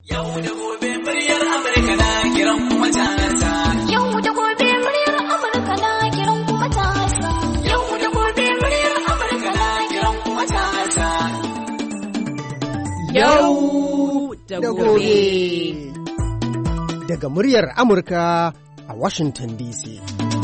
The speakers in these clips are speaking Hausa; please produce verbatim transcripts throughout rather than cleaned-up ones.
Yau da gobe muryar Amurka na kiran kuma matasa. Yau da gobe muryar Amurka na kiran kuma matasa. Yau da gobe muryar Amurka na kiran kuma matasa. Yau da gobe. Daga muryar Amurka a Washington D C.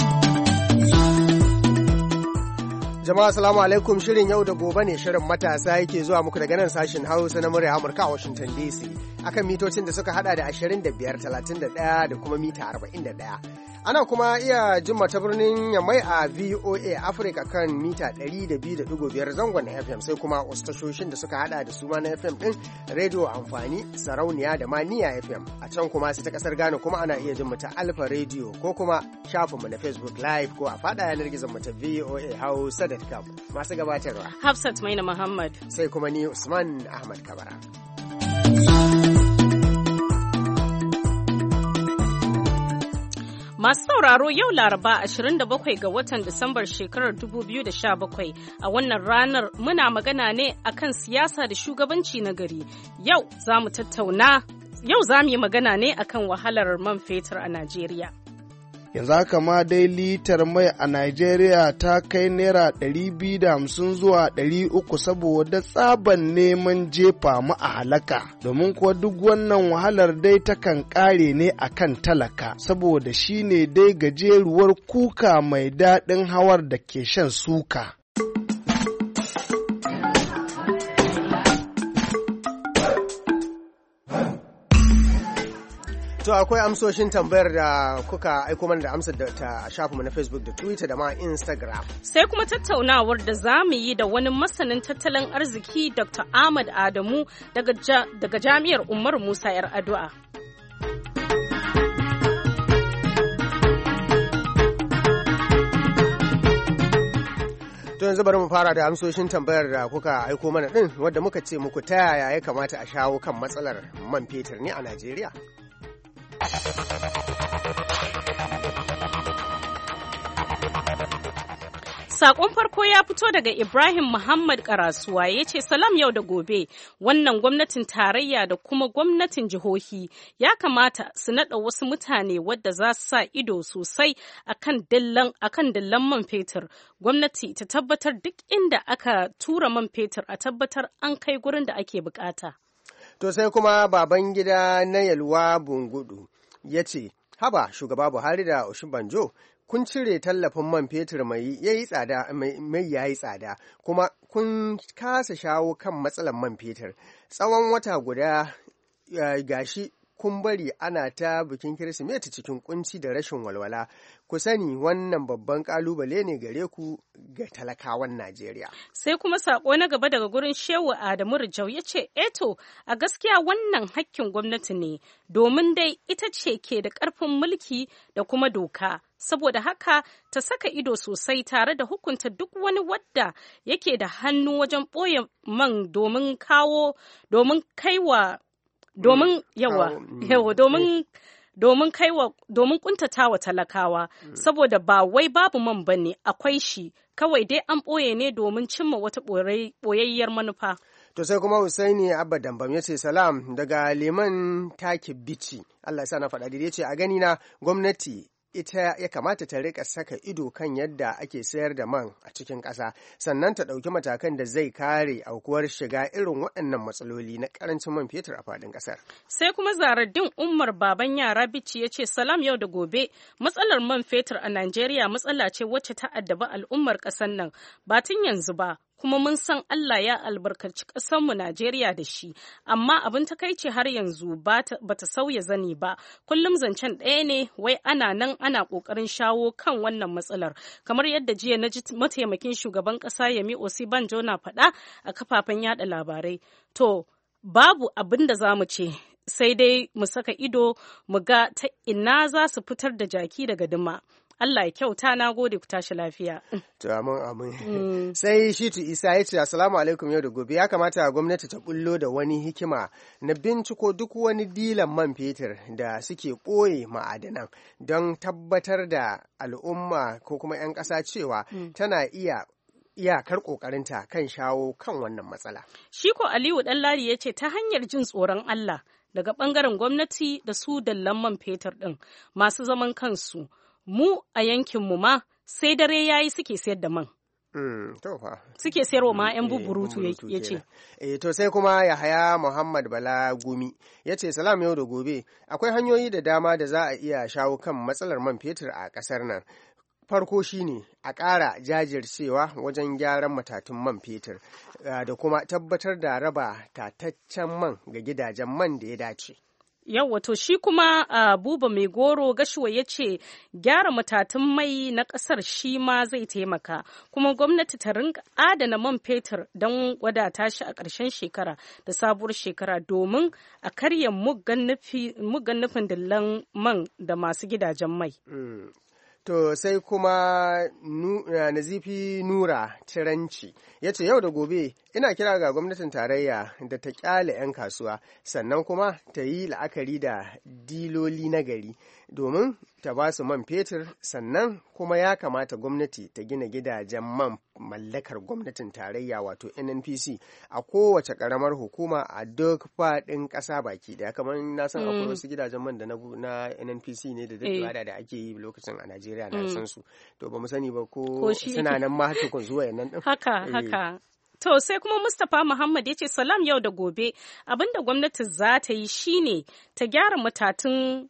Jama'a salamu alaikum, shirin yau da gobe ne, shirin matasa yake zuwa muku daga nan sashen Hausa na murya Amurka a Washington D C akan mitocin da suka hada da ashirin da biyar, talatin da ɗaya da kuma mita arba'in da ɗaya. Ana kuma iya jin ta birnin Yamai a V O A Africa kan mita ɗari da biyu da ɗigo biyar zangon F M, sai kuma wasu tashoshin da suka hada da su ma na F M ɗin rediyo amfani, sarauniya da maniya F M. A can kuma sai ta kasar Ghana kuma ana iya jin ta Alpha Radio ko kuma shafinmu na Facebook Live ko a fada yanar gizon mu ta V O A Hausa dot com. Masu gabatarwa Hafsat Maina Muhammad, sai kuma ni Usman Ahmad Kabara. Masu sauraro, yau Laraba ashirin da bakwai ga watan Disambar shekarar dubu biyu da sha bakwai, a wannan ranar muna magana ne akan siyasa da shugabanci na gari. Yau za mu tattauna, yau za mu yi magana ne akan wahalar man fetur a Najeriya. Yanzu haka ma dai litar mai a Najeriya ta kai naira ɗari biyu da hamsin zuwa ɗari uku saboda tsaban neman jefa mu a halaka. Domin kuwa duk wannan wahalar dai takan ƙare ne a kan talaka, saboda shi ne dai gajeruwar kuka mai daɗin hawar da ke shan suka. To akwai amsoshin tambayar da kuka aiko mana da amsar da ta shafinmu na Facebook da Twitter da ma Instagram. Sai kuma tattaunawar da za mu yi da wani masanin tattalin arziki Doctor Ahmad Adamu daga, ja, daga Jami'ar Umar Musa 'yar Adua. To yanzu bari mu fara da amsoshin tambayar da kuka aiko mana din, wadda muka ce muku ta yaya ya kamata a shawo kan matsalar man fetur ne a Najeriya. Sakon farko ya fito daga Ibrahim Muhammad Karasuwa, ya ce salam yau da gobe, wannan gwamnatin tarayya da kuma gwamnatin jihohi ya kamata su naɗa wasu mutane wadda za su sa ido sosai akan dillan man fetur. Gwamnati ta tabbatar duk inda aka tura man fetur a tabbatar an kai gurin da ake bukata. To sai kuma baban gida na Yalwa Bungudu ya ce, haba shugaba Buhari da Oshibanjo, kun cire tallafin man fetur mai yayi tsada mai yayi tsada kuma kun kasa shawo kan matsalar man fetur tsawon wata guda. Gashi kun bari ana ta bikin Kirsimeti cikin kunci da rashin walwala. Ku sani wannan babban kalubale ne gare ku ga talakawan Najeriya. Sai kuma sako na gaba daga gurin Shehu Adamu Rijau ya ce, eto a gaskiya wannan hakkin gwamnati ne, domin dai ita ce ke da ƙarfin mulki da kuma doka. Saboda haka ta saka ido sosai tare da hukunta duk wani wadda yake da hannu wajen ɓoye man domin kawo domin kaiwa domin yawa yawa domin domin kaiwa domin kuntatawa talakawa, saboda ba wai babu man bane, akwai shi, kawai dai an ɓoye ne domin cimma wata ɓoyayyar manufa. To sai kuma Husaini Abba Dambam ya ce salam daga Liman Taki Bici, Allah ya sa na faɗa daidai, ce a gani na gwamnati ita ya kamata ta rika saka ido kan yadda ake sayar da man a cikin ƙasa, sannan ta ɗauki matakan da zai kare aukuwar shiga irin waɗannan matsaloli na ƙarancin man fetur a faɗin ƙasar. Sai kuma Zaraddin Umar baban yara Bici ya ce salam yau da gobe, matsalar man fetur a Najeriya matsala ce wacce ta addaba al'ummar ƙasar nan ba tun yanzu ba, kuma mun san Allah ya albarkaci ƙasarmu Najeriya da shi, amma abin takaici har yanzu ba ta sauya zani ba. Kullum zancen ɗaya ne, wai ana nan ana ƙoƙarin shawo kan wannan matsalar, kamar yadda jiya na ji mataimakin shugaban ƙasa Yemi Osibanjo na faɗa a kafafen yada labarai. To, babu abin da za mu ce, sai dai mu saka ido mu ga ta ina za su fitar da jaki daga duma. Allah ya kyauta, na gode, ku tashi lafiya. To amin amin. Sai Shitu Isa ya ce assalamu alaikum yau da gobe, ya kamata gwamnati ta bullo da wani hikima na binciko duk wani dilan man fetur da suke ɓoye ma'adanan don tabbatar da al'umma ko kuma 'yan ƙasa cewa tana iya iyakar ƙoƙarinta kan shawo kan wannan matsala. Shi ko Aliyu Ɗanladi ya ce ta hanyar jin tsoron Allah daga ɓangaren gwamnati da su dallan man fetur ɗin masu zaman kansu. Mu a yankinmu ma sai dare ya yi suke sayar da man. Mm, to fa. Suke sayarwa ma 'yan buburutu ya ce. E, to sai kuma Yahaya Muhammad Bala Gumi ya ce salam yau da gobe akwai hanyoyi da dama da za a iya shawo kan matsalar man fetur a ƙasar nan. Farko shine a ƙara jajircewa wajen gyaran matatun man fetur da kuma tabbatar da raba tataccen man ga gidajen man da ya dace. Yau wato shi kuma uh, buba mai goro gashuwa ya ce gyara matatun mai na ƙasar shi ma zai taimaka kuma gwamnati ta rinka adana man fetur don wadata shi a ƙarshen shekara da sabuwar shekara domin a karya muggan nufin dillan man da masu gidajen mai. Mm. To sai kuma nu, uh, Nazifi Nura Tiranci ya ce yau da gobe ina kira ga gwamnatin tarayya da ta kyale 'yan kasuwa sannan kuma ta yi la'akari da diloli na gari domin ta ba su man fetur sannan kuma ya kamata gwamnati ta gina gidajen man mallakar gwamnatin tarayya wato N N P C a kowace karamar hukuma a duk faɗin ƙasa baki daya kamar na san akwai wasu gidajen man da na N N P C ne da daɗewa da ake yi lokacin a Najeriya na san su to ba mu sani ba ko suna nan ma tukun zuwa nan din haka haka. To sai kuma Mustapha Muhammad ya ce salam yau da gobe abinda gwamnati za ta yi shine ta gyara matatun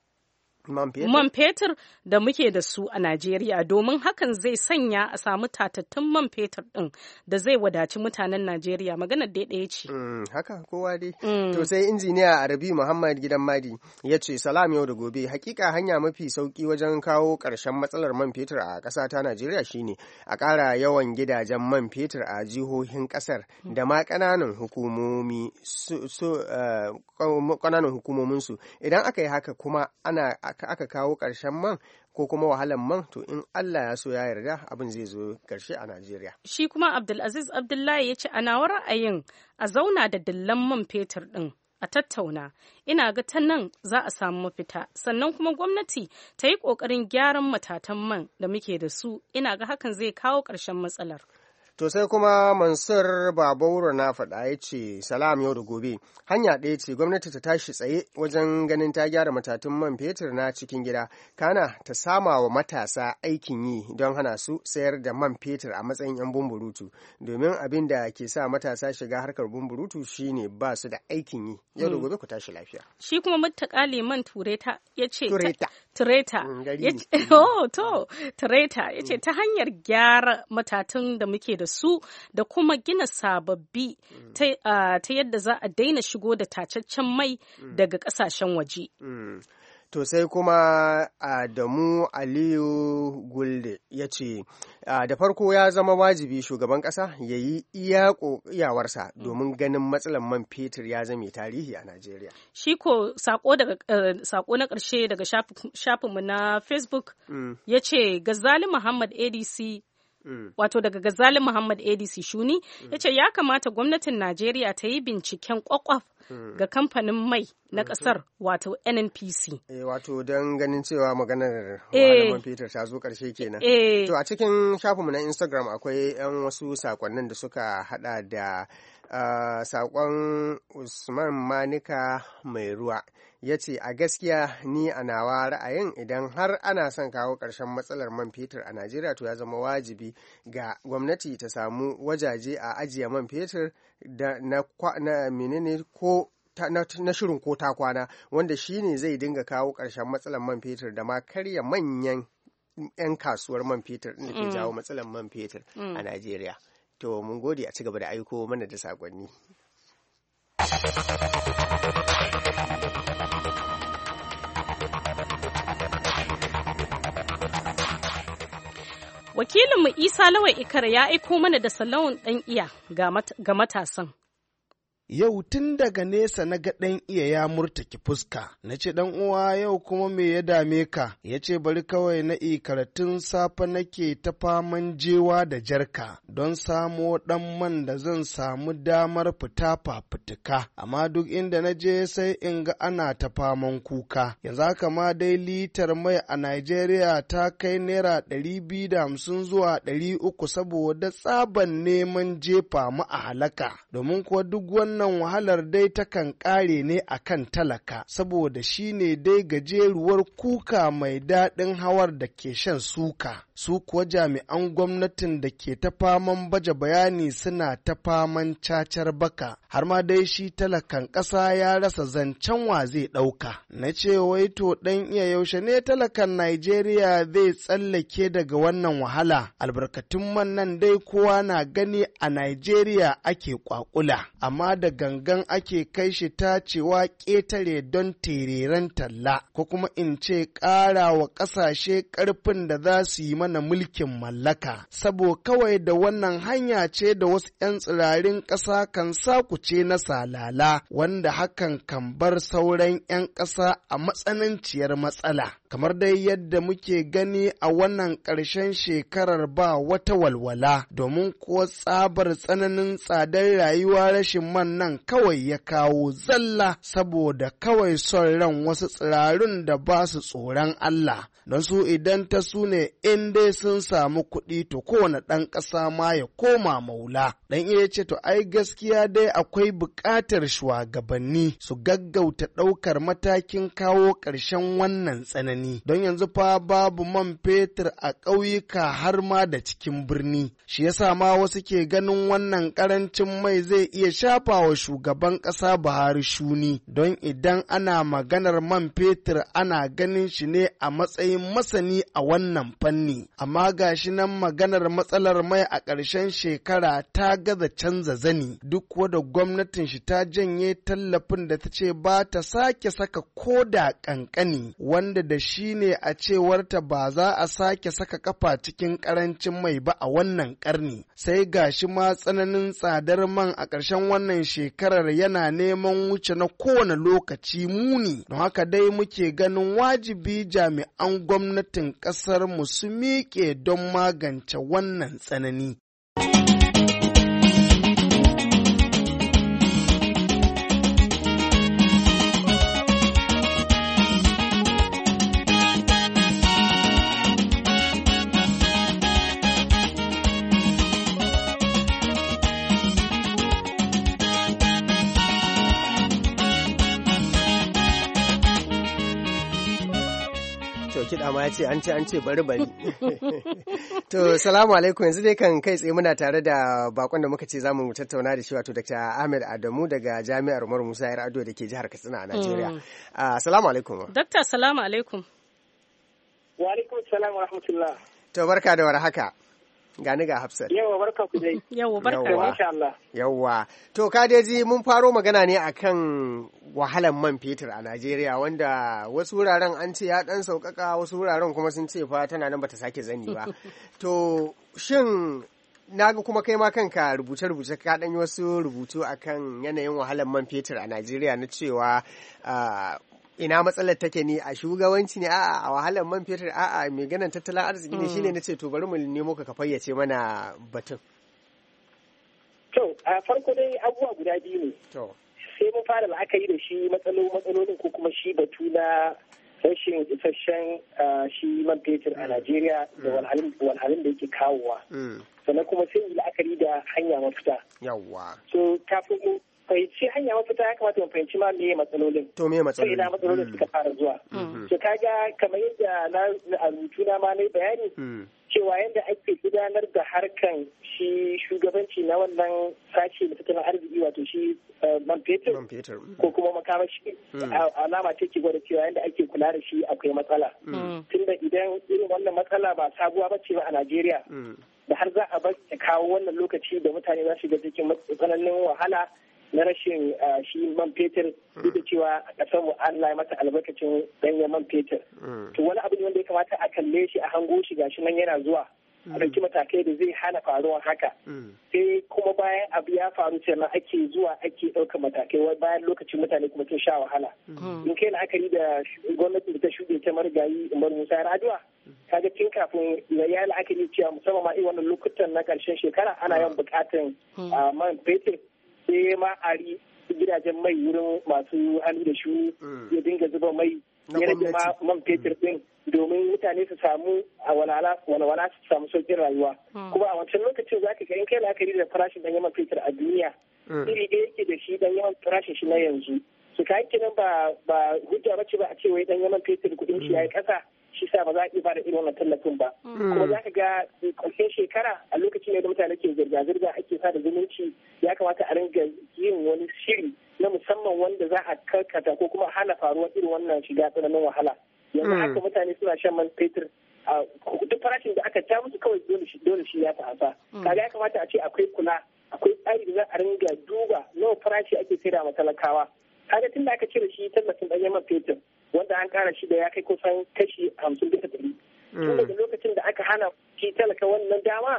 man fetur da muke da su a Najeriya domin hakan zai sanya a samu tatattun man fetur ɗin da zai wadaci mutanen Najeriya maganar dai ɗaya ce. Mm, haka kowa dai. Mm. To sai injiniya Arabi Muhammad Gidan Madi ya ce salam yau da gobe hakika hanya mafi sauki wajen kawo ƙarshen matsalar man fetur a ƙasa ta Najeriya shine a ƙara yawan gidajen man fetur a jihohin ƙasar da ma ƙananan hukumomi su, su, uh, ƙananan hukumominsu idan aka yi haka kuma ana aka kawo ƙarshen man ko kuma wahalan man to in Allah ya so ya yarda abin zai zo ƙarshe a Najeriya. Shi kuma Abdulaziz Abdullahi ya ce a nawa ra'ayin a zauna da dillan man fetur ɗin a tattauna ina ga ta nan za a samu mafita sannan kuma gwamnati ta yi ƙoƙarin gyaran matatan man da muke da su ina ga hakan zai kawo ƙarshen matsalar. To sai kuma Mansur Babauro na faɗa ya ce salam yau da gobe hanya ɗaya ce gwamnati ta tashi tsaye wajen ganin ta gyara matatun man fetur na cikin gida kana ta sama wa matasa aikin yi don hana su sayar da man fetur a matsayin 'yan bumburutu domin abin da ke sa matasa shiga harkar bumburutu shine ba su da aikin yi yau da gobe ku tashi lafiya. Shi kuma Muttaka Liman Tureta ya ce Tureta Tureta oh to Tureta ya ce ta hanyar gyara matatun da muke da su da kuma gina sababbi mm. ta, uh, ta yadda za a daina shigo da tacaccen mai mm. daga kasashen waje. Mm. To sai kuma Adamu Aliyu Gulde ya ce da farko ya zama wajibi shugaban ƙasa ya yi iyawarsa domin ganin matsalar man fetur ya zame tarihi a Najeriya. Shi ko sako na ƙarshe daga shafinmu na Facebook mm. ya ce Gazali Muhammad A D C Mm. wato daga Gazali Muhammad A D C Shuni mm. ya ce ya kamata gwamnatin Najeriya ta yi binciken kwakwaf mm. ga kamfanin mai na kasar wato N N P C. E, wato don ganin cewa maganar wahalar man fetur ta zo karshe kenan. E. To a cikin shafinmu na Instagram akwai 'yan wasu sakonnin da suka hada da uh, sakon Usman Manika mai ruwa. Ya ce a gaskiya ni a nawa ra'ayin idan har ana son kawo ƙarshen matsalar man fetur a Najeriya to ya zama wajibi ga gwamnati ta samu wajaje a ajiye man fetur da na, na menene ko ta, na, na shirin ko ta kwana wanda shi ne zai dinga kawo ƙarshen matsalar man fetur da ma karya manyan 'yan kasuwar man fetur da ke jawo matsalar man fetur a Najeriya. To mun gode a ci gaba da aiko mana da saƙonni. Wakilinmu Isa Lawai Ikara ya aiko mana da salon ɗan iya ga matasan. Yau tun daga nesa na ga ɗan iya ya murtaki fuska, na ce ɗan uwa yau kuma me ya dame ka, ya ce bari kawai na karatun safe nake ta faman jewa da jarka don samo ɗan man da zan samu damar fita fafutuka, amma duk inda na je sai in ga ana ta faman kuka. Yanzu haka ma dai litar mai a Najeriya ta kai naira ɗari biyu da hamsin zuwa ɗari uku saboda tsaban neman jefa mu a halaka, domin kuwa duk wani wannan wahalar dai takan ƙare ne a kan talaka, saboda shi ne dai gajeruwar kuka mai daɗin hawar da ke shan suka. Su kuwa jami'an gwamnatin da ke ta faman baje bayani suna ta faman cacar baka, har ma dai shi talakan ƙasa ya rasa zancen wa zai ɗauka. Na ce wai to ɗan iya yaushe ne talakan Najeriya zai tsallake daga wannan wahala. Albarkatun man nan dai kowa na gani a Najeriya ake kwakula, amma da gangan ake kai shi tacewa ƙetare don tereren talla, ko kuma in ce ƙara wa ƙasashe ƙarfin da za su yi mana mulkin mallaka. Sabo kawai da wannan hanya ce da wasu 'yan tsirarin ƙasa kan sakuce na salala, wanda hakan kan bar sauran 'yan ƙasa a matsananciyar matsala. Kamar dai yadda muke gani a wannan ƙarshen shekarar ba wata walwala, domin kuwa tsabar tsananin tsadar rayuwa rashin man nan kawai ya kawo zalla, saboda kawai son ran wasu tsirarun da ba su tsoron Allah. Don su idan ta su ne in dai sun samu kuɗi to kowane ɗan ƙasa ma ya koma maula. Dan iya ce to ai gaskiya dai akwai buƙatar shugabanni su gaggauta ɗaukar matakin kawo ƙarshen wannan tsanani. Don yanzu fa babu man fetur a ƙauyuka har ma da cikin birni. Shi yasa ma wasu ke ganin wannan ƙarancin mai zai iya shafa wa shugaban ƙasa Buhari shuni. Don idan ana maganar man fetur ana ganin shi ne a matsayin masani a wannan fanni. Amma ga shi nan maganar matsalar mai a ƙarshen shekara ta gaza canza zani, duk wadda gwamnatin shi ta janye tallafin da ta ce ba ta sake saka koda ƙanƙani, wanda da shi ne a cewarta ba za a sake saka kafa cikin ƙarancin mai ba a wannan ƙarni. Sai ga shi ma tsananin tsadar man a ƙarshen wannan shekarar yana neman wuce na kowane lokaci muni. Don haka dai muke ganin wajibi jami'an gwamnatin ƙasar mu su miƙe don magance wannan tsanani. kiɗa ma ya ce an ce an ce bari bari. To salamu alaikum, yanzu dai kan kai tsaye muna tare da bakon da muka ce za mu tattauna da shi, wato Dr. Ahmed Adamu daga Jami'ar Umar Musa Yar'adua da ke jihar Katsina a Najeriya. Salamu alaikum. Dakta salamu alaikum. Wa alaikum salam wa rahmatullah. To barka da warhaka. Gani ga Hafsat. Yawa barka ku dai. Yawa barka insha Allah. Yawa. To kadeji mun faro magana ne akan wahalan man fetur a Najeriya, wanda wasu wuraren an ce ya dan saukaka, wasu wuraren kuma sun ce fa tana nan bata sake zani ba. To shin naga kuma kai ma kanka rubuce-rubuce ka dan yi wasu rubutu akan yanayin wahalan man fetur a Najeriya, na cewa ina matsalar take ne a shugabanci ne, a'a a wahalar man fetur, a'a mai ganin tattalin arziki ne. Shine nace to bari mu nemo ka ka fayyace mana batun. To a farko dai abubuwa guda biyu ne. To sai mun fara la'akari da shi matsalolin ko kuma shi batu na rashin isasshen shi man fetur a Najeriya da walhalin da yake kawowa. Sannan kuma sai la'akari da hanya mafita. Yawwa. So kafin mu fahimci hanya mafita ya kamata mu fahimci ma me matsalolin. To me matsalolin? Sai ina matsalolin suka fara zuwa. So kaga kamar yadda na a rubutu na ma na bayani cewa yadda ake gudanar da harkan shi shugabanci na wannan sashi da tattalin arziki, wato shi man fetur ko kuma makamashi, alama ce ke gwada cewa yadda ake kula da shi akwai matsala. Tunda idan irin wannan matsala ba sabuwa ba ce ba a Najeriya, da har za a bar ta kawo wannan lokaci da mutane za su ga cikin tsananin wahala na rashin shi man fetur, duk da cewa a ƙasar mu Allah ya mata albarkacin danyen man fetur. To wani abu ne wanda ya kamata a kalle shi, a hango shi gashi nan yana zuwa, a ɗauki matakai da zai hana faruwar haka. Sai kuma bayan abu ya faru sannan ake zuwa ake ɗaukar matakai, bayan lokacin mutane kuma sun sha wahala. In kai la'akari da gwamnati da ta shuɗe ta marigayi Umar Musa Yar'adua, kaga tun kafin ya yi la'akari cewa musamman ma irin wannan lokutan na ƙarshen shekara ana yawan buƙatan man fetur, sai ma ari gidajen mai wurin masu hannu da shuni ya dinga zuba mai ya rage ma man fetur din domin mutane su samu a walwala su samu sauƙin rayuwa. Kuma a wancan lokacin za ka ga in kai la'akari da farashin ɗanyen man fetur a duniya iri ɗaya yake da shi dan yawan farashin shi na yanzu su ka kenan ba ba hujja bace ba a ce wai dan yaman fetur kuɗin shi yayi ƙasa shi sa ba za a iya bada irin wannan tallafin ba kuma za ka ga ƙarshen shekara a lokacin ne da mutane ke zirga-zirga ake sa da zumunci ya kamata a ringa yin wani shiri na musamman wanda za a karkata ko kuma hana faruwar irin wannan shiga tsananin wahala yanzu haka mutane suna shan man fetur duk farashin da aka ta musu kawai dole shi ya ta'asa kaga ya kamata a ce akwai kula akwai tsari da za a ringa duba nawa farashi ake saida ma talakawa kaga tun da aka cire shi tallafin ɗanyen man fetur wanda an kara shi da ya kai kusan kashi hamsin bisa ɗari tun daga lokacin da aka hana shi talaka wannan dama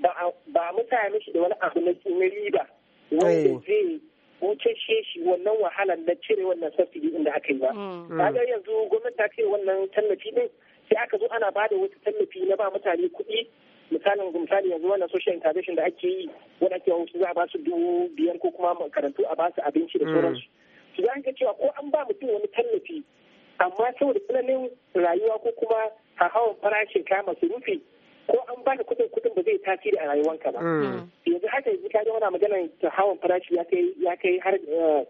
ba mutane shi da wani abu na riba wanda zai wuce shi wannan wahalar na cire wannan subsidy din da aka yi ba kaga yanzu gwamnati ta cire wannan tallafi din sai aka zo ana bada wasu tallafi na ba mutane kuɗi misalin misali yanzu wannan social intervention da ake yi wanda ake wasu za a ba su dubu biyar ko kuma makarantu a ba su abinci da sauransu su za ka cewa ko an ba mutum wani tallafi amma saboda tsananin rayuwa ko kuma hawan farashin kaya masu rufi ko an baka kudin kudin ba zai tasiri a rayuwanka ba yanzu haka yanzu ka ga wani maganar hawan farashi ya kai ya kai har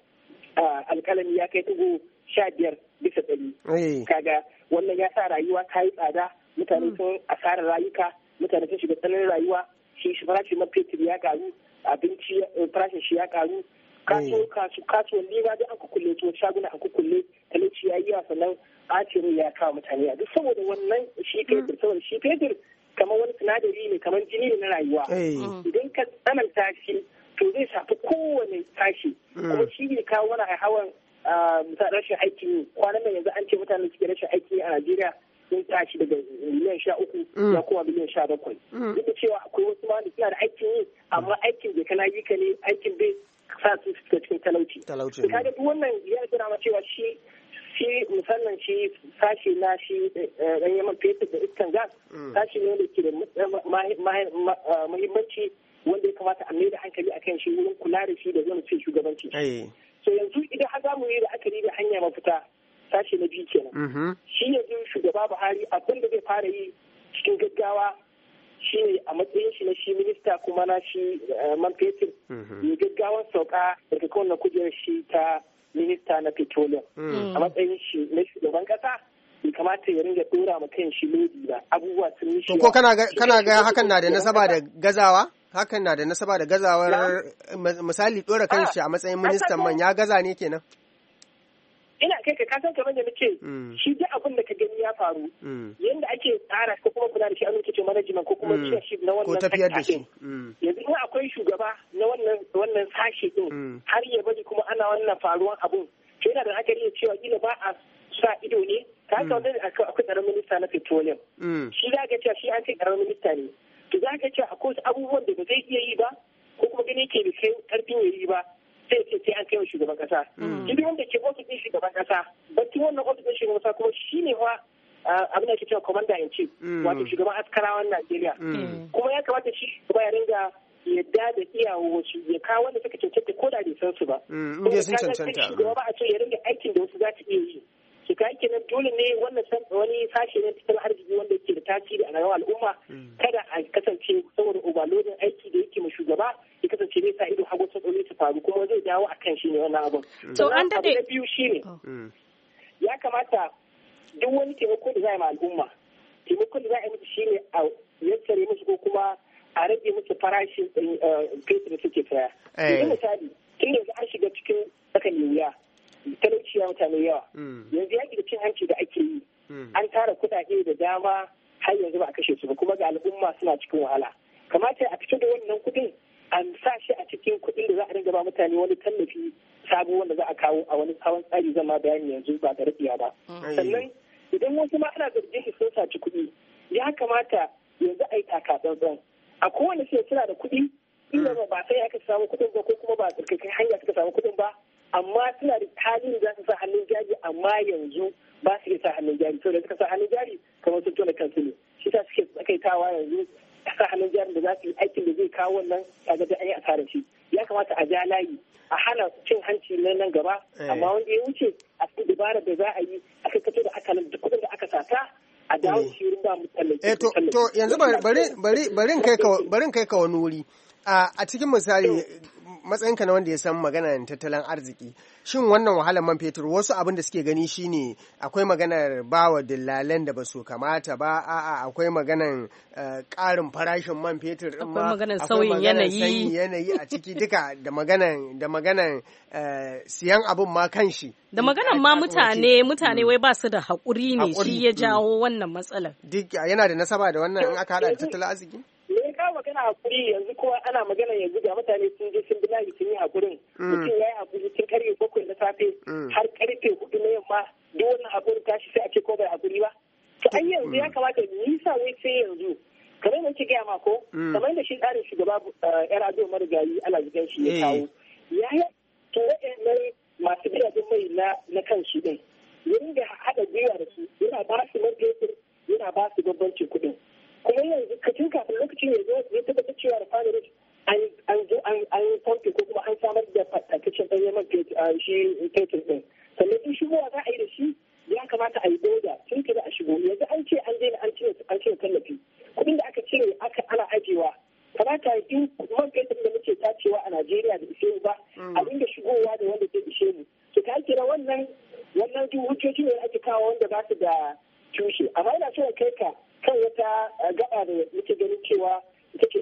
alkalami ya kai tugu sha biyar bisa ɗari kaga wannan ya sa rayuwa ta yi tsada mutane sun asarar rayuka mutane sun shiga tsananin rayuwa shi farashin man fetur ya karu abinci farashin shi ya karu kasuwanni ma da an kukulle to shaguna an kukulle talauci ya yi yawa sannan ɓacin ya kawo mutane a duk saboda wannan shi fetur saboda shi fetur kamar wani sinadari ne kamar jini ne na rayuwa idan ka tsananta shi to zai shafi kowane tashi kuma shi ne kawo wani hawan misali rashin aikin kwanan nan yanzu an ce mutane suke rashin aiki a Najeriya sun tashi daga miliyan sha uku ya kuma miliyan sha bakwai duk da cewa akwai wasu ma da suna da aikin yi amma aikin bai kana yi ka ne aikin bai sa su fita cikin talauci. Talauci. Kaga duk wannan ya nuna ma cewa shi shi musamman shi sashi na shi ɗan yaman fetur da iskan gas sashi ne wanda ke da muhimmanci wanda ya kamata a mai da hankali akan shi wurin kula da shi da zama ce shugabanci. So yanzu idan har zamu yi da akari da hanya mafita sashi na biyu kenan. Shi yanzu shugaba Buhari abin da zai fara yi cikin gaggawa shi ne a matsayin shi na shi minista kuma na shi man fetur ya gaggawan sauka daga kowane kujerar shi ta minista na petroleum a matsayin shi na shugaban kasa bai kamata ya ringa dora ma kan shi lodi ba abubuwa sun yi shi ko kana ga hakan na da nasaba da gazawa hakan na da nasaba da gazawar misali dora kan shi a matsayin ministan man ya gaza ne kenan ina kai ka kasan kamar da nake shi duk abin da ka gani ya faru yanda ake tsara ko kuma kula da shi a lokacin management ko kuma leadership na wannan tafiyar da shi yanzu in akwai shugaba na wannan wannan sashi din har ya bari kuma ana wannan faruwan abun to yana da akari ya cewa kila ba a sa ido ne ka ga wanda akwai karamin minista na petroleum shi za ka cewa shi an kai karamin minista ne to za ka cewa akwai abubuwan da ba zai iya yi ba ko kuma gani yake da kai karfin ya yi ba sai ce sai an kai wa shugaban kasa. Duk wanda ke ofis ɗin shugaban kasa, bakin wannan ofis ɗin shugaban kasa kuma shi ne wa abin da ke cewa commander in chief, wato shugaban askarawan Najeriya. Kuma ya kamata shi ba ya ringa yadda da iyawa wasu ya kawo wanda suka cancanta ko da bai san su ba. Inda sun cancanta. Shugaba ba a ce ya ringa aikin da wasu za su iya yi. Shi ka aiki na dole ne wannan wani sashe na tattalin arziki wanda ke da tasiri a rayuwar al'umma kada a kasance saboda overloading aiki da yake ma shugaba ya kasance zai sa ido hagu sun ɗaure su faru kuma zai dawo a kan shi ne wannan abin. To an dade. Abu na biyu shi ne ya kamata duk wani taimako da za a yi ma al'umma taimakon da za a yi musu shi ne a yassare musu ko kuma a rage musu farashin fetur da suke saya. Yanzu misali tun yanzu an shiga cikin tsakan wuya talauci ya mutane yawa yanzu yaƙi da cin hanci da ake yi an tara kuɗaɗe da dama har yanzu ba a kashe su ba kuma ga al'umma suna cikin wahala kamata a fito da wannan kuɗin an sa shi a cikin kuɗin da za a dinga ba mutane wani tallafi sabo wanda za a kawo a wani hawan tsari zama bayani yanzu ba da rabiya ba sannan idan wasu ma ana zargin su sun saci kuɗi ya kamata yanzu a yi taka tsantsan a kowane sai suna da kuɗi inda ba sai aka samu kuɗin ba ko kuma ba tsarkakai hanya suka samu kuɗin ba amma suna da halin da za su sa hannun jari amma yanzu ba su iya sa hannun jari to da suka sa hannun jari kamar sun tona kansu ne shi ta suke tsakaitawa yanzu sa hannun jarin da za su yi aikin da zai kawo wannan kaga da an yi asarar shi ya kamata a ja layi a hana cin hanci na nan gaba amma wanda ya wuce a cikin dabarar da za a yi a kakkato da akalin duk kudin da aka sata a dawo shi wurin ba mu tallafi. Eh to to yanzu bari bari bari kai ka bari kai ka wani wuri a cikin misali matsayinka na wanda ya san maganar tattalin arziki, shin wannan wahalar man fetur wasu abin da suke gani shine akwai maganar bawa dillalan da ba su kamata ba, a'a akwai maganar ƙarin farashin man fetur din ma, akwai maganar sauyin yanayi yanayi a ciki duka da maganar da maganar siyan abin ma kanshi da maganar ma mutane mutane wai ba su da haƙuri ne shi ya jawo wannan matsalar. Duk yana da nasaba da wannan in aka hada da tattalin arziki? Ka magana hakuri yanzu kowa ana magana yanzu ga mutane sun je sun bilahi sun yi hakurin mutum ya yi hakuri tun karfe bakwai na safe har karfe hudu na yamma duk wannan hakurin tashi sai a ce ko bai hakuri ba to an yanzu ya kamata nisa wai sai yanzu kamar da ke gaya ma ko kamar da shi tsarin shugaba yar ado marigayi ala jigan shi ya kawo ya yi to wa'annan masu gidajen mai na kan shi din ya ringa haɗa gwiwa da su yana ba su man fetur yana ba su bambancin kuɗin. Kuma yanzu kacin kafin lokacin ya zo ya tabbatar cewa da fadarin an zo an pompe ko kuma an samar da fatakacin ɗanyen man shi fetur ɗin. Sannan in shigowa za a yi da shi ya kamata a yi boda tun kada a shigo. Yanzu an ce an daina an cire an cire tallafi. Kuɗin da aka cire aka ana ajewa. Kamata in man fetur da muke tacewa a Najeriya da ishe mu ba a dinga shigowa da wanda zai ishe mu. To ka kira wannan wannan duk hujjoji ne ake kawo wanda ba su da tushe. Amma ina so kai ka kan wata gaba da muke ganin cewa ita ce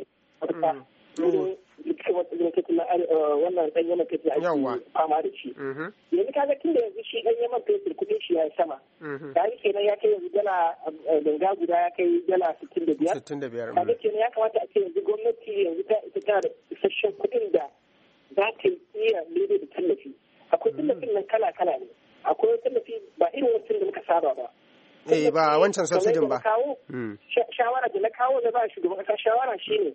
wannan ɗan yaman fetur ake fama da shi. Yanzu kaga tun da yanzu shi ɗan yaman fetur kuɗin shi ya yi sama. Tare kenan ya kai yanzu dala ganga guda ya kai dala sittin da biyar. Kaga kenan ya kamata a ce yanzu gwamnati yanzu ta ita ta da isasshen kuɗin da za ta iya lebe da tallafi. Akwai tallafin nan kala-kala ne. Akwai tallafi ba irin wancan da muka saba ba. Eh ba wancan subsidin ba. Shawara da na kawo na ba shugaban kasa shawara shine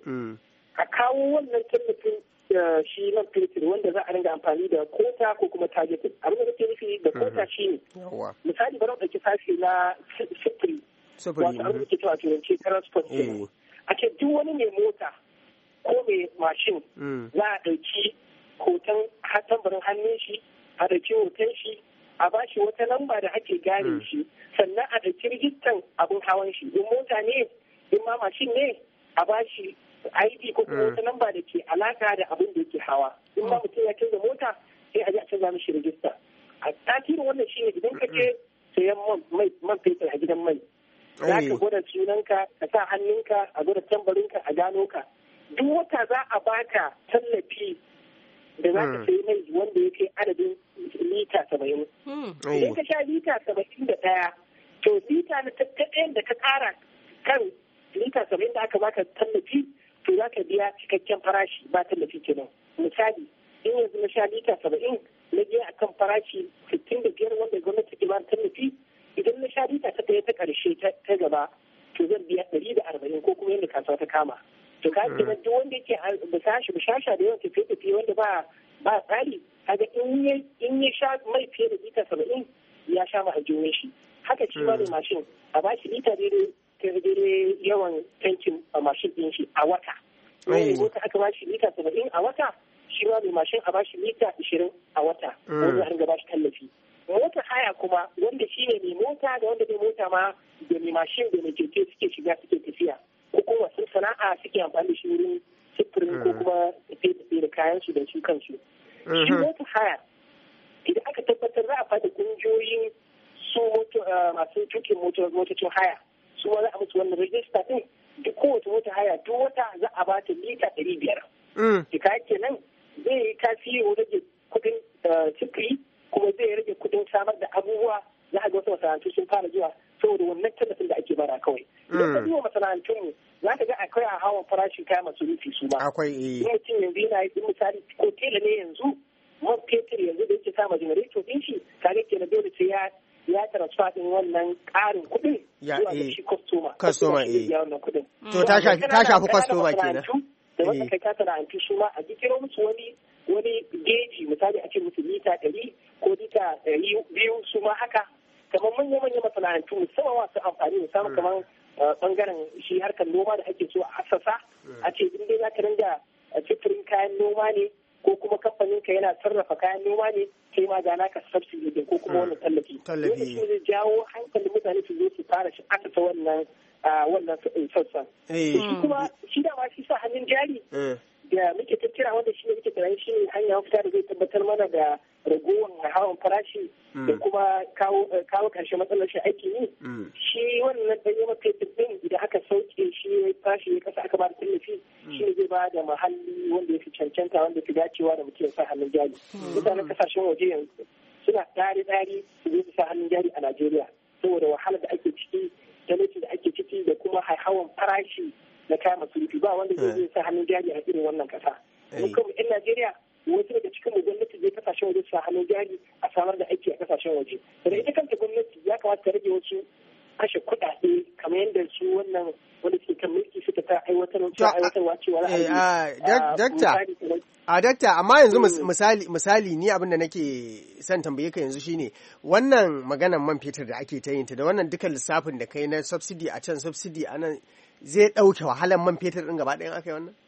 a kawo wannan tallafin shi man fetur wanda za a ringa amfani da kota ko kuma targeted. Abin da nake nufi da kota shine misali bari ɗauki sashi na sufuri wato abin da ke cewa turanci transport kenan. A ce duk wani mai mota ko mai mashin za a ɗauki hoton tambarin hannun shi a ɗauki hoton shi a ba shi wata lamba da ake gane shi sannan a ɗauki rijistan abin hawan shi in mota ne in ma mashin ne a ba shi I D ko kuma wata lamba da ke alaka da abin da yake hawa in ma mutum ya canza mota sai a ji a canza mishi rijista a tasirin wannan shi ne idan ka je sayan man fetur a gidan mai za ka gwada sunanka ka sa hannunka a gwada tambarinka a gano ka duk wata za a baka tallafi da za ka sayi mai wanda ya kai adadin lita saba'in. Idan ka sha lita saba'in da ɗaya, to lita na ɗayan da ka ƙara kan lita saba'in da aka baka tallafi, to za ka biya cikakken farashi ba tallafi kenan. Misali, in yanzu na sha lita saba'in na biya a kan farashi sittin da biyar wanda gwamnati ke ba tallafi, idan na sha lita ta ɗaya ta ƙarshe ta gaba, to zan biya ɗari da arba'in ko kuma yadda kasuwa ta kama. To ka ce na duk wanda yake bisashi bishasha da yawan tafiye-tafiye wanda ba ba tsari kaga in ya in ya sha mai fiye da lita saba'in ya sha ma ajiyar shi haka shi ma da mashin a ba shi lita daidai yawan tankin a mashin din shi a wata wani mota aka ba shi lita saba'in a wata shi ma mai mashin a ba shi lita ashirin a wata wanda an gaba shi tallafi mota haya kuma wanda shi ne mai mota da wanda mai mota ma da mai mashin da mai keke suke shiga suke tafiya ko kuma wasu sana'a suke amfani da shi wurin sufurin ko kuma tafiye da kayan su da su kansu. Shi mota haya idan aka tabbatar za a fada kungiyoyin su masu tukin motocin haya su ma za a musu wannan rajista din duk kowace mota haya duk wata za a ba ta lita ɗari biyar. Dika kenan zai yi tasiri wajen rage kuɗin sufuri kuma zai rage kuɗin samar da abubuwa za a ga wasu masana'antu sun fara zuwa saboda wannan tallafin da ake bara kawai. Idan ka duba masana'antun za ka ga akwai a hawan farashin kayan masarufi su ma. Akwai eh. Mutum yanzu yana yi misali ko tela ne yanzu man fetur yanzu da yake sama generator din shi kage kenan dole sai ya ya transfer din wannan ƙarin kuɗin zuwa ga shi customer. Customer eh. Ya wannan kuɗin. To ta shafi ta shafi customer kenan. Da wanda kai ka sana'antu su ma a kiro musu wani wani geji misali a ce musu lita ɗari ko lita ɗari biyu su ma haka kamar manya-manya masana'antu musamman masu amfani musamman kamar bangaren shi harkar noma da ake so a asasa a ce in dai za ka ringa cifirin kayan noma ne ko kuma kamfanin ka yana sarrafa kayan noma ne sai ma ga naka subsidy din ko kuma wannan tallafi tallafi shi zai jawo hankalin mutane su zo su fara shi asasa wannan wannan sassan shi kuma shi da ma shi sa hannun jari da muke ta kira wanda shi ne muke tunanin shi ne hanya mafita da zai tabbatar mana da ragowar hawan farashi da kuma kawo kawo karshe matsalar shi aiki ne shi wannan ɗanyen mafetir ɗin idan aka sauke shi farashi ya kasa aka ba da tallafi shi ne zai ba da muhalli wanda ya fi cancanta wanda ya fi dacewa da mutum ya sa hannun jari mutanen kasashen waje yanzu suna tsari-tsari su zo su sa hannun jari a Najeriya saboda wahalar da ake ciki talauci da ake ciki da kuma hawan farashi na kayan masarufi ba wanda zai sa hannun jari a irin wannan kasa. Mun kuma 'yan Najeriya wasu daga cikin mu gwamnati zai kasashen waje su sa hannun jari a samar da aiki a kasashen waje. Da ita kanta gwamnati ya kamata ta rage wasu kashe kuɗaɗe kamar yadda su wannan wanda suke kan mulki suka ta aiwatarwa aiwatarwa cewa a dakta amma yanzu misali misali ni abin da nake son tambaye ka yanzu shine wannan maganan man fetur da ake ta yin ta da wannan dukkan lissafin da kai na subsidy a can subsidy a nan zai ɗauke wahalar man fetur ɗin gaba ɗayan aka yi wannan?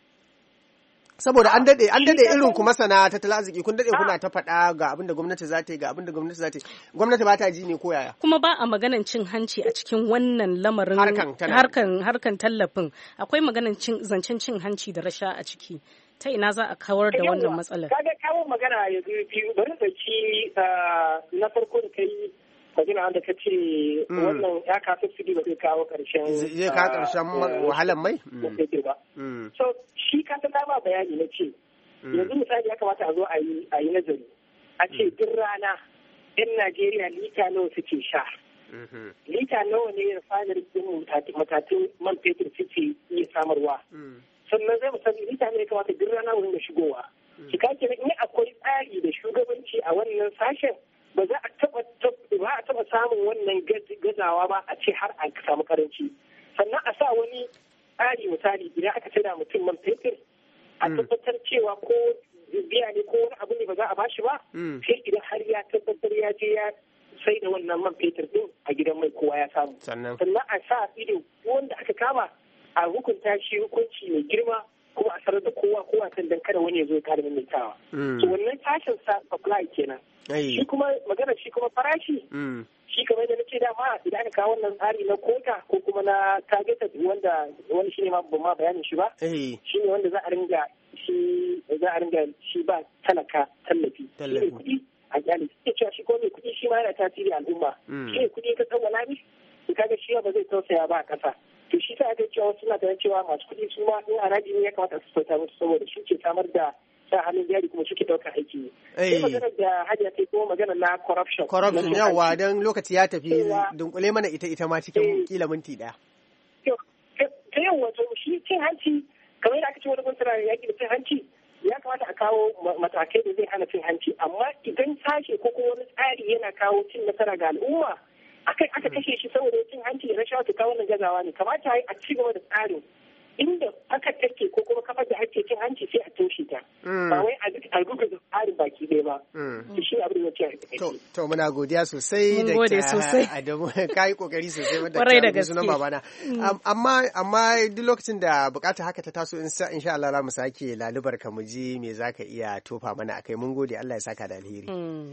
Saboda an daɗe an daɗe irin ku masana tattalin arziki kun daɗe kuna ta faɗa ga abin da gwamnati za ta yi ga abin da gwamnati za ta yi gwamnati ba ta ji ne ko yaya? Kuma ba a maganan cin hanci a cikin wannan lamarin harkan harkan tallafin akwai maganan cin zancen cin hanci da rasha a ciki ta ina za a kawar da wannan matsalar? Kaga kawo magana yanzu biyu bari ɗauki na farko da kai magana wanda ka ce wannan ya ka subsidy ba zai kawo karshen zai kawo karshen wahalar mai ba so shi ka ta ba bayani na ce yanzu misali ya kamata a zo a yi a yi nazari a ce duk rana yan Najeriya lita nawa suke sha lita nawa ne refinery din matatun man fetur suke iya samarwa sannan zai misali lita ne ya kamata duk rana wurin da shigowa shi ka kenan in akwai tsari da shugabanci a wannan sashen ba za a taba ba a taba samun wannan gazawa ba a ce har a samu karanci sannan a sa wani tsari misali idan aka da mutum man fetur a tabbatar cewa ko biya ne ko wani abu ne ba za a bashi ba sai idan har ya tabbatar ya je ya sai da wannan man fetur din a gidan mai kowa ya samu sannan a sa ido wanda aka kama a hukunta shi hukunci mai girma kuma a sanar da kowa kowa kan dan kada wani ya zo ya kare maimaitawa to wannan tashin sa supply kenan shi kuma magana shi kuma farashi shi kamar da nace dama idan aka kawo wannan tsari na kota ko kuma na targeted wanda wani shine ma ban ma bayanin shi ba shine wanda za a ringa shi za a ringa shi ba talaka tallafi shi kuɗi a kyale shi cewa shi ko mai kuɗi shi ma yana tasiri al'umma shi ne kuɗi ka tsawala ne kaga shi ba zai tausaya ba a ƙasa to shi sa aka cewa suna ganin cewa masu kuɗi su ma in haraji ne ya kamata su sauta musu saboda shi ke samar da sa hannun jari kuma suke ɗaukar aiki ne. Sai magana da hajiya ta kuma magana na corruption. Corruption yawa don lokaci ya tafi dunkule mana ita ita ma cikin kila minti ɗaya. Ta yawa to shi cin hanci kamar yadda aka ce wani gwamnati na yaƙi da cin hanci ya kamata a kawo matakai da zai hana cin hanci amma idan sashe ko kuma wani tsari yana kawo cin nasara ga al'umma aka aka kashe shi saboda cin hanci da rashawa ta kawo wannan gazawa ne kamata a ci gaba da tsarin inda aka take ko kuma kafar da ake cin hanci sai a toshe ta ba wai a gugu da tsarin baki ɗaya ba shi abin da ce to to muna godiya sosai da ka Adamu kai kokari sosai wanda ka sunan babana amma amma duk lokacin da bukata haka ta taso insha Allah za mu sake lalubar ka mu ji me zaka iya tofa mana akai mun gode Allah ya saka da alheri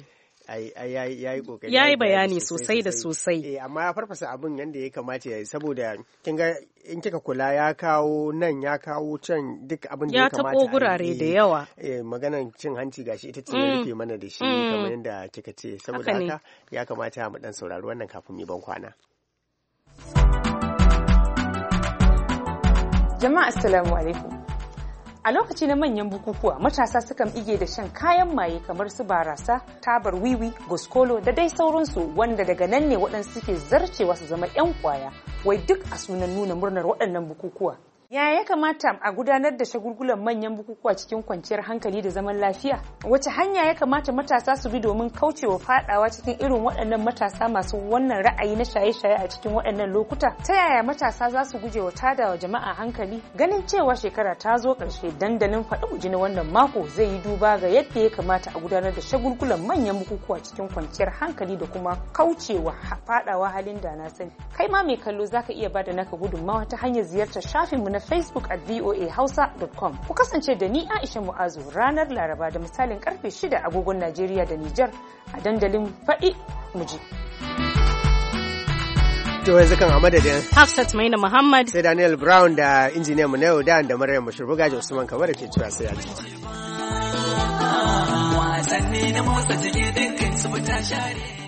ya yi kokari ya yi bayani sosai da sosai amma ya farfasa abin yadda ya kamata ya yi saboda kin ga in kika kula ya kawo nan ya kawo can duk abin da ya kamata ya taɓo gurare da yawa maganan cin hanci gashi ita ce ya rufe mana da shi kamar yadda kika ce saboda haka ya kamata mu dan saurari wannan kafin mu ban kwana. Jama'a assalamu alaikum. A lokaci na manyan bukukuwa matasa sukan ige da shan kayan maye kamar su barasa, tabar wiwi, goskolo da dai sauransu wanda daga nan ne waɗansu suke zarcewa su zama 'yan kwaya wai duk a sunan nuna murnar waɗannan bukukuwa. Yaya ya kamata a gudanar da shagulgulan manyan bukukuwa cikin kwanciyar hankali da zaman lafiya? Wace hanya ya kamata matasa su bi domin kaucewa fadawa cikin irin waɗannan matasa masu wannan ra'ayi na shaye-shaye a cikin waɗannan lokuta? Ta yaya matasa za su guje wa tada wa jama'a hankali? Ganin cewa shekara ta zo ƙarshe dandalin faɗi uji na wannan mako zai yi duba ga yadda ya kamata a gudanar da shagulgulan manyan bukukuwa cikin kwanciyar hankali da kuma kaucewa fadawa halin da na sani. Kai ma mai kallo zaka iya bada naka gudunmawa ta hanyar ziyartar shafinmu na Facebook at voa hausa dot com. Ku kasance da ni Aisha Mu'azu ranar Laraba da misalin karfe shida agogon Najeriya da Nijar a dandalin faɗi muji. To yanzu kan a madadin Hafsat Maina Muhammad sai Daniel Brown da injiniyan mu na yau da da Maryam Bashir Bugaji Usman Kabara ke cewa sai a ji. Wasanni na motsa jiki dukkan su ta share.